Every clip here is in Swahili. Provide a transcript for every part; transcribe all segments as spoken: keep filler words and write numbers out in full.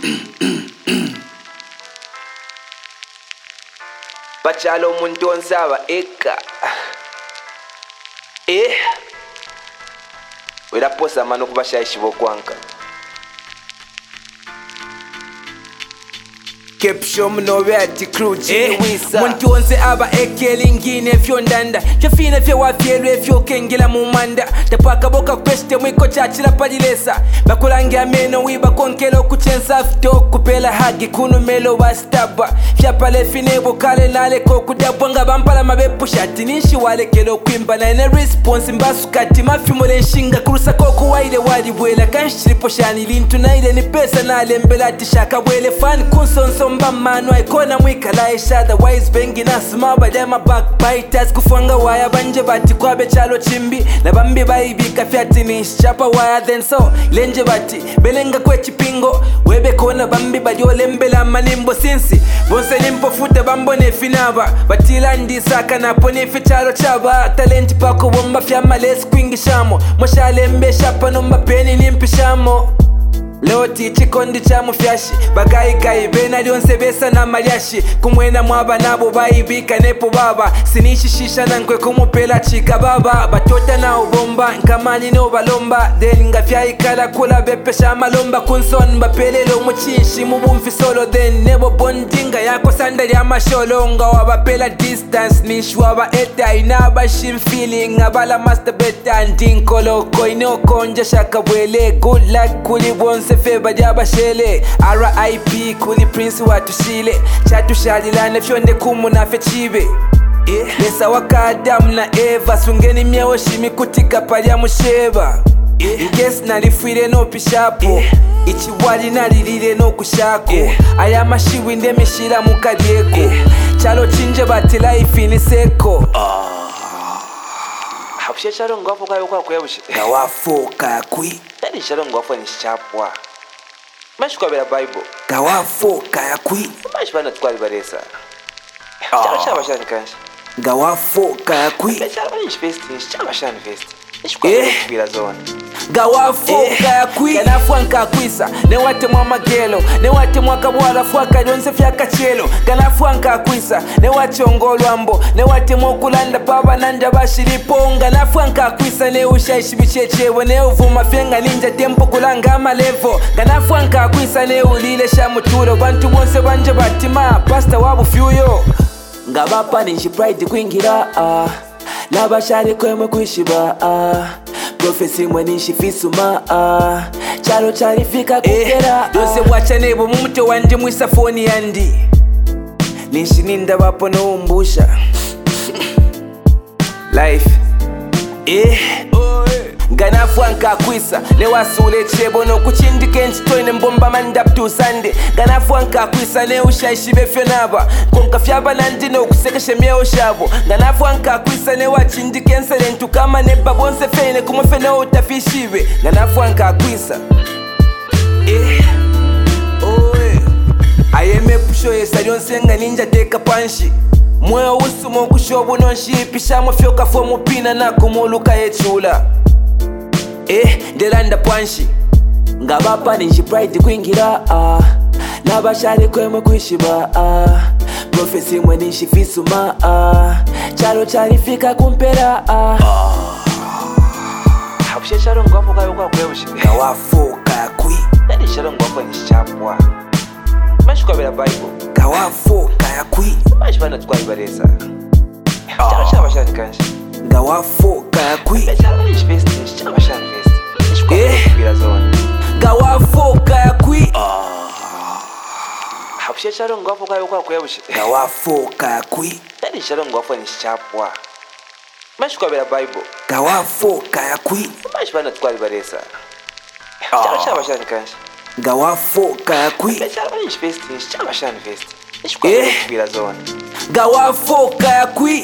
Bachalo umuntu onsaba eka. Eh. Weraposa mano kubashayishi bokwanka. Caption no ati crew wisa muntu onse aba ekelingine fyo ndanda chafina fyo wafyelwe fyo kengela mu manda tapaka boka kweste mwiko chachira padilesa bakulange ameno wiba konkelo kuchensa afto kupela hagi kunu melo bastaba fyapale finebo kale nale ko kudabwanga bampala mabepu shati nishi wale kelo kwimba na ene response mbasu kati mafimole nshinga kurusa koko waile wali bwela kanshiripo shani lintu na ile ni pesa na lembela tishaka bwele fan kunsonso mba manu aikona mwika laisha otherwise bengi na smaba dema backbiters kufanga waya banje bati kwa bechalo chimbi na bambi baibika fyati ni chapa waya then so lenje bati belenga kwe chipingo webe kona bambi badiole mbela manimbo sinsi bonse limpo fute bambo nefinaba batila ndisaka na pone fichalo chaba talenti pako bomba fyama les kwingishamo moshale mbe shapa nomba peni nimpishamo leo tichi kondi cha mufyashi bagayi gayi bena lyonse besa na malyashi kumwena mwaba nabo bayibika nepo baba sinishishisha na nkwe kumupela chika baba batota na ubomba nkamani no balomba then ngafyayi kala kula bepesha malomba kunson bapelelo muchishi mubumfi solo then nebo bondinga yako sandali ya masholonga wabapela distance nishwa ba eta inaba shim feeling abala master beta ndinkolo koino konja shaka bwele good luck kuli bonse feba diaba shele R I P kuli prince watushile chatushalilane fyonde kumu na fechibe eh lesa waka Adam na Eva sungeni myewo shimi kutika palya musheba eh igesi nalifwile no pishapo eh ichi wali nalilile no kushako eh aya mashiwi ndemishira mukadyeko eh chalo chinje bati life ni seko ah hapshe chalo ngwapo kayo kwa kuyabushe gawafoka kwi tadi chalo ngwapo ni chapwa Mashi kwa bila Bible gawafo kaya kwi mashi bana tukwali baresa chalo chaba shani kanshi gawafo kaya kwi chalo bana nishvesti chaba shani vesti nishukwa bila zone gawafo kaya kwi kanafua nkakwisa newate mwa magelo newate mwa kabwala fuaka lyonse fyaka chelo kanafua nkakwisa newache ongolwambo newate mwa kulanda paba nanja bashiriponga nafua nkakwisa neushaishi bichechewe neuvuma fyenga ninja tempo kulanga amalevo kanafua nkakwisa neulile shamuturo bantu bonse banje batima pasta wabu fyuyo ngabapa ninshi pride kwingira ah nabashari kwemwe kwishiba ah Profesi mwenishi fisuma ah chalo charifika kugera eh, dose bwacha nebo mumuto wanje mwisa phone yandi nishi ninda bapo no umbusha life eh ganafua nkakwisa newasule chebo no kuchindike ntitoine mbomba mandap tu sande ganafua nkakwisa neushaishi befyo naba konka fyaba nandi no kusekeshe myeo shabo ganafua nkakwisa newachindike nselentu kama neba bonse fene kumwefe no utafishibe ganafua nkakwisa eh oe ayeme pusho yesa lyonsenga ninja teka panshi mweyo usumo kushobo nonshipishamwe fyoka fo mupina nako muluka yechula eh ndelanda pwanshi ngabapa ninshi pride kwingira ah nabashari kwemwe kwishiba ah profesi mwenishi fisuma ah chalo charifika kumpera ah hapshe chalo ngwapo kayo kwa kwebushe gawafoka kwi tadi chalo ngwapo ni chapwa mashi kwa bila Bible gawafoka kwi mashi bana tukwali baresa chalo chaba shani kanshi gawafoka kwi chalo nishvesti chaba shani vesti nishukwa bila zone gawafoka kwi hapshe chalo ngwapo kayo kwa kuyabushe gawafoka kwi tadi chalo ngwapo ni chapwa mashi kwa bila Bible gawafoka kwi mashi bana tukwali baresa chalo chaba shani kanshi gawafoka kwi chalo nishvesti chaba shani vesti nishukwa bila zone gawafoka kwi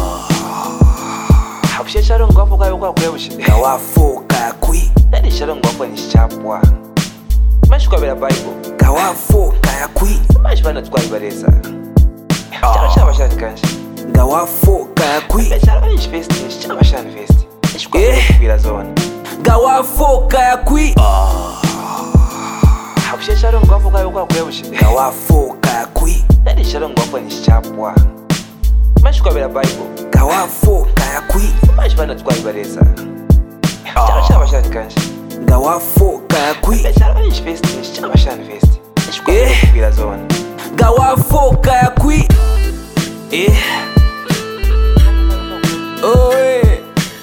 hapshe chalo ngwapo kayo kwa kuyabushe gawafoka kwi tadi chalo ngwapo ni chapwa mashi kwa bila Bible gawafoka kwi mashi bana tukwali baresa chalo chaba shani kanshi gawafoka kwi chalo nishvesti chaba shani vesti nishukwa bila zone gawafoka kwi kushe chalo ngwafuka yokwa kwebushe gawafoka yakwi dadi chalo ngwafuka nishichapwa mashikobera bible gawafoka yakwi mashibana tukwayibaleza chalo chabashani kanje gawafoka yakwi chalo nishifesti chabashani festi nishikobera kupira zone gawafoka yakwi eh oh eh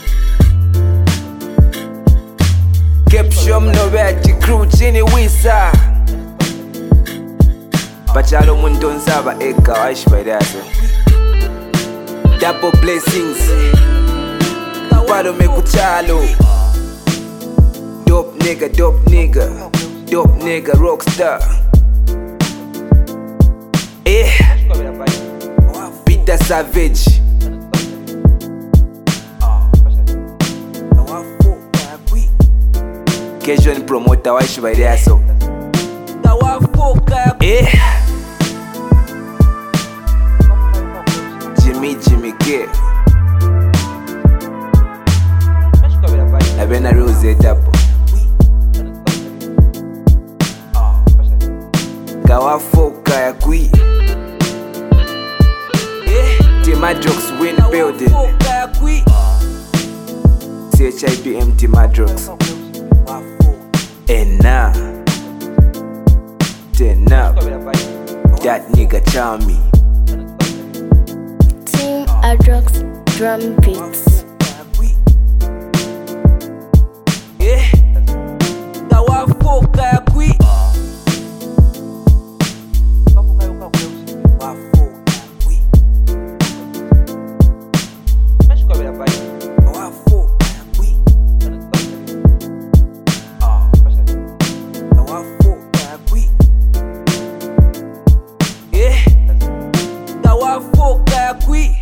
Caption no beti crew chini wisa Bachalo muntu nsaba eka waishibaidazo Double blessings Palo mekuchalo Dope nigga, dope nigga Dope nigga, rockstar Eh Peter Savage Casual promoter waishibaidazo Eh Jimmy Jimmy K Nabena Rose Dapo Gawafoka yakwi T-Madrox win building C H I P M T-Madrox And now Turn up That nigga Charmy T-Madrox drum beats. Yeah, gawafoka yakwi Yeah, gawafoka yakwi